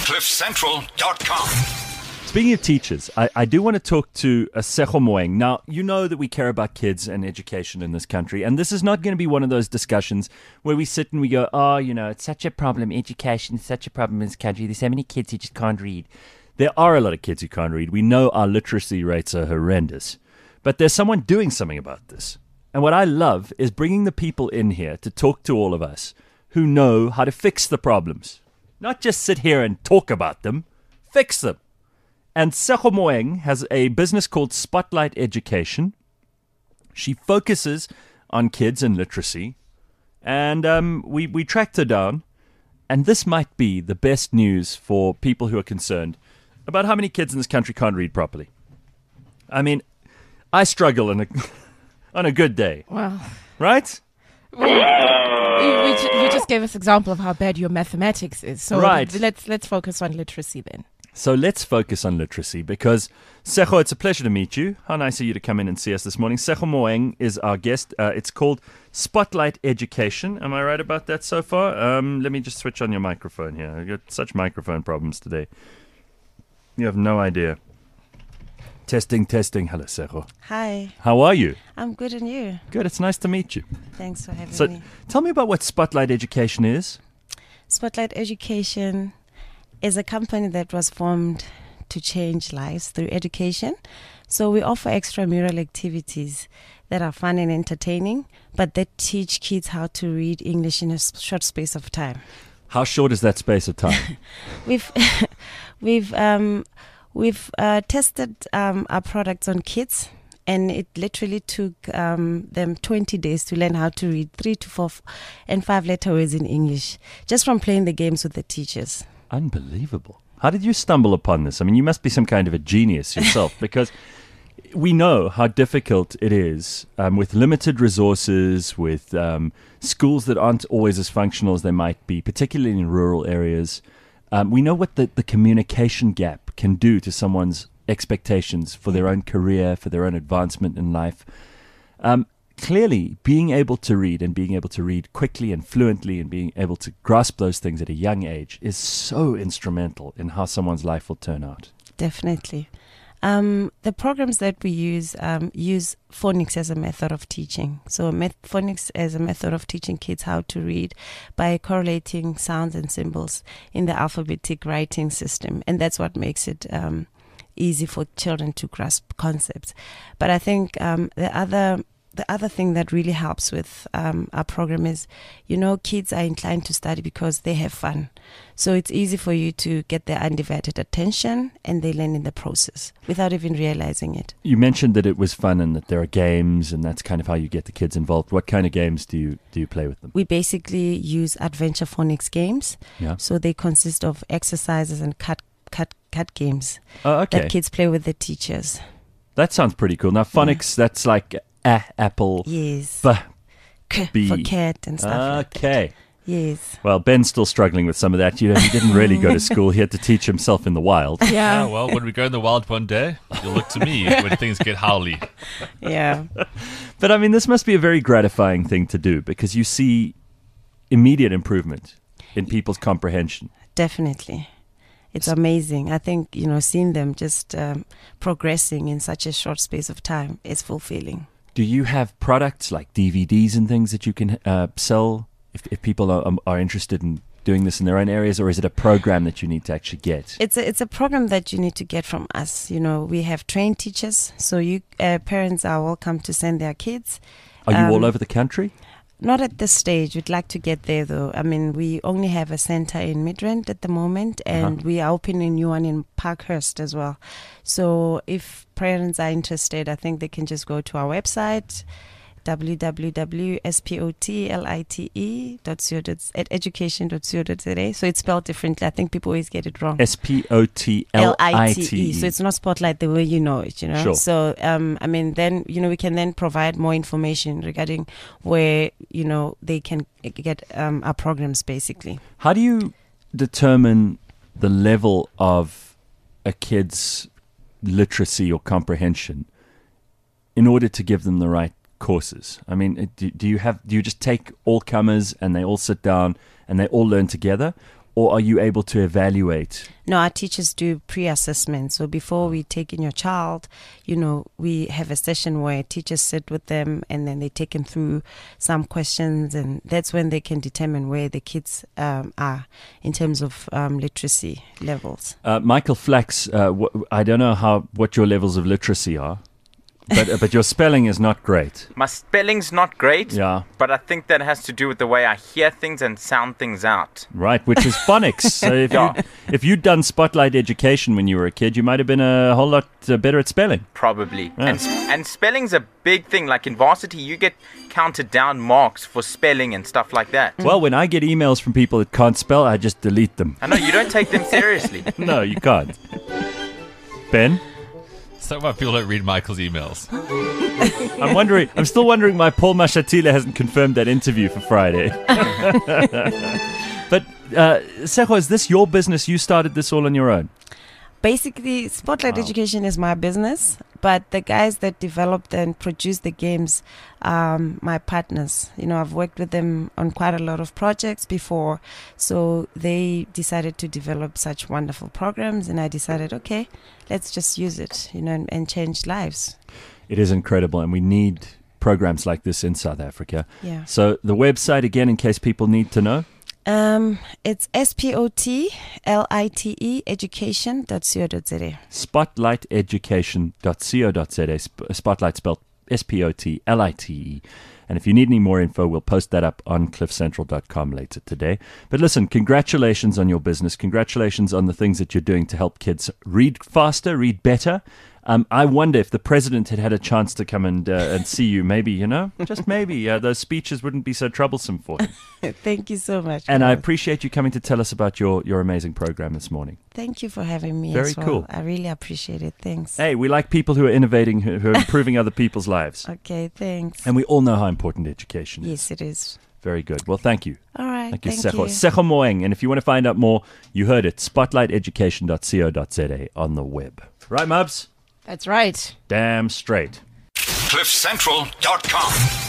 CliffCentral.com. Speaking of teachers, I do want to talk to Sekgo Moeng. Now, you know that we care about kids and education in this country, and this is not going to be one of those discussions where we sit and we go, oh, you know, it's such a problem, education is such a problem in this country, there's so many kids who just can't read. There are a lot of kids who can't read. We know our literacy rates are horrendous, but there's someone doing something about this. And what I love is bringing the people in here to talk to all of us who know how to fix the problems. Not just sit here and talk about them, fix them. And Sekgo Moeng has a business called Spotlight Education. She focuses on kids and literacy. And we tracked her down. And this might be the best news for people who are concerned about how many kids in this country can't read properly. I mean, I struggle on a good day. Well, right? You just gave us an example of how bad your mathematics is. So right. let's focus on literacy then. So let's focus on literacy because, Sekgo, it's a pleasure to meet you. How nice of you to come in and see us this morning. Sekgo Moeng is our guest. It's called Spotlight Education. Am I right about that so far? Let me just switch on your microphone here. I've got such microphone problems today. You have no idea. Testing. Hello, Sekgo. Hi. How are you? I'm good, and you? Good. It's nice to meet you. Thanks for having me. Tell me about what Spotlight Education is. Spotlight Education is a company that was formed to change lives through education. So we offer extramural activities that are fun and entertaining, but that teach kids how to read English in a short space of time. How short is that space of time? We've tested our products on kids, and it literally took them 20 days to learn how to read 3 to 4 and 5 letter words in English, just from playing the games with the teachers. Unbelievable. How did you stumble upon this? I mean, you must be some kind of a genius yourself, because we know how difficult it is with limited resources, with schools that aren't always as functional as they might be, particularly in rural areas. We know what the communication gap can do to someone's expectations for their own career, for their own advancement in life. Clearly, being able to read and being able to read quickly and fluently and being able to grasp those things at a young age is so instrumental in how someone's life will turn out. Definitely. The programs that we use phonics as a method of teaching. So phonics as a method of teaching kids how to read by correlating sounds and symbols in the alphabetic writing system. And that's what makes it easy for children to grasp concepts. But I think the other thing that really helps with our program is, kids are inclined to study because they have fun. So it's easy for you to get their undivided attention, and they learn in the process without even realizing it. You mentioned that it was fun and that there are games, and that's kind of how you get the kids involved. What kind of games do you play with them? We basically use adventure phonics games. Yeah. So they consist of exercises and cut games that kids play with the teachers. That sounds pretty cool. Now, phonics, that's like apple. Yes. B. For cat and stuff like that. Okay. Yes. Well, Ben's still struggling with some of that. He didn't really go to school. He had to teach himself in the wild. Yeah. Well, when we go in the wild one day, you'll look to me when things get howly. Yeah. But, I mean, this must be a very gratifying thing to do because you see immediate improvement in people's comprehension. Definitely. It's amazing. I think, seeing them just progressing in such a short space of time is fulfilling. Do you have products like DVDs and things that you can sell if people are interested in doing this in their own areas, or is it a program that you need to actually get? It's a program that you need to get from us. We have trained teachers, so you parents are welcome to send their kids. Are you all over the country? Not at this stage. We'd like to get there, though. I mean, we only have a center in Midrand at the moment, and we are opening a new one in Parkhurst as well. So if parents are interested, I think they can just go to our website, www.spotlite.education.co.za. So it's spelled differently. I think people always get it wrong. SPOTLITE. So it's not Spotlight the way you know it, Sure. So, then, we can then provide more information regarding where, they can get our programs, basically. How do you determine the level of a kid's literacy or comprehension in order to give them the right courses? I mean, do you just take all comers and they all sit down and they all learn together, or are you able to evaluate? No, our teachers do pre-assessment. So before we take in your child, we have a session where teachers sit with them and then they take them through some questions, and that's when they can determine where the kids are in terms of literacy levels. Michael Flax, I don't know what your levels of literacy are, but your spelling is not great. My spelling's not great, Yeah. but I think that has to do with the way I hear things and sound things out. Right, which is phonics. So if you'd done Spotlight Education when you were a kid, you might have been a whole lot better at spelling. Probably. Yeah. And spelling's a big thing. Like in varsity, you get counted down marks for spelling and stuff like that. Well, when I get emails from people that can't spell, I just delete them. I know, you don't take them seriously. No, you can't. Ben? So why people don't read Michael's emails. I'm still wondering why Paul Mashatile hasn't confirmed that interview for Friday. But, Sekho, is this your business? You started this all on your own? Basically, Spotlight Education is my business, but the guys that developed and produced the games are my partners. I've worked with them on quite a lot of projects before, so they decided to develop such wonderful programs, and I decided, okay, let's just use it, and change lives. It is incredible, and we need programs like this in South Africa. Yeah. So the website, again, in case people need to know? It's SPOTLITE education.co.za. Spotlighteducation.co.za. Spotlight spelled SPOTLITE. And if you need any more info, we'll post that up on cliffcentral.com later today. But listen, congratulations on your business. Congratulations on the things that you're doing to help kids read faster, read better. I wonder if the president had a chance to come and see you, maybe, just maybe, those speeches wouldn't be so troublesome for him. Thank you so much. And I appreciate you coming to tell us about your amazing program this morning. Thank you for having me. Very as well. cool. I really appreciate it. Thanks. Hey, we like people who are innovating, who are improving other people's lives. Okay, thanks. And we all know how important education is. Yes, it is. Very good. Well, thank you. All right. Thank you, Thank Sekho. you. Sekho Moeng. And if you want to find out more, you heard it. Spotlighteducation.co.za on the web. Right, Mubs? That's right. Damn straight. CliffCentral.com